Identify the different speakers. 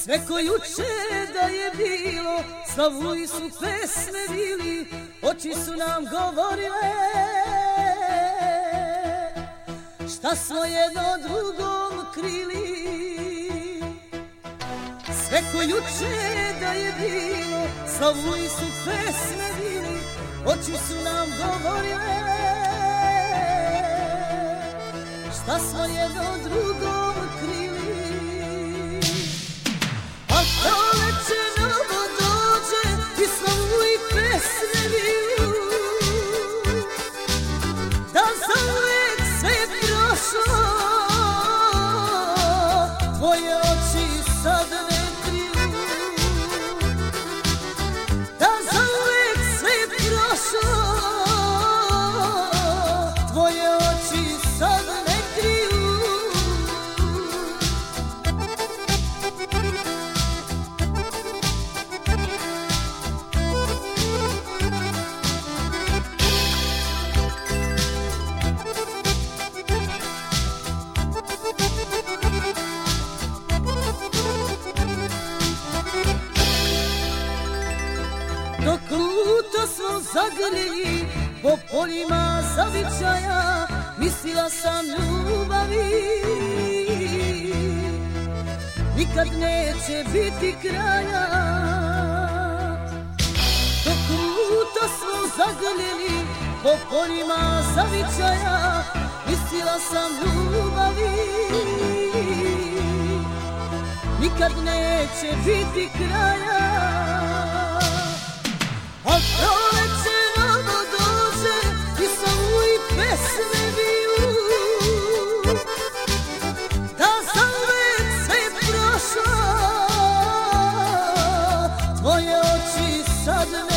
Speaker 1: Sve ko juče da je bilo, slavuju su pesme bili, oči su nam govorile šta smo jedno drugom krili. Sve ko juče da je bilo, slavuju su pesme bili, oči su nam govorile šta smo jedno drugom krili. A proleće novo dođe i slavuju pesme bili, da zauvek sve je prošlo, tvoje oči sad ne kriju. Da zauvek sve je prošlo, tvoje oči sad ne kriju. Dok luto smo zagrljeni po poljima zavičaja, mislila sam ljubavi nikad neće biti kraja. Dok luto smo zagrljeni po poljima zavičaja, mislila sam ljubavi nikad neće biti kraja. A proleće novo dođe i slavuju pesme biju, da zauvek sve je prošlo, tvoje oči sad ne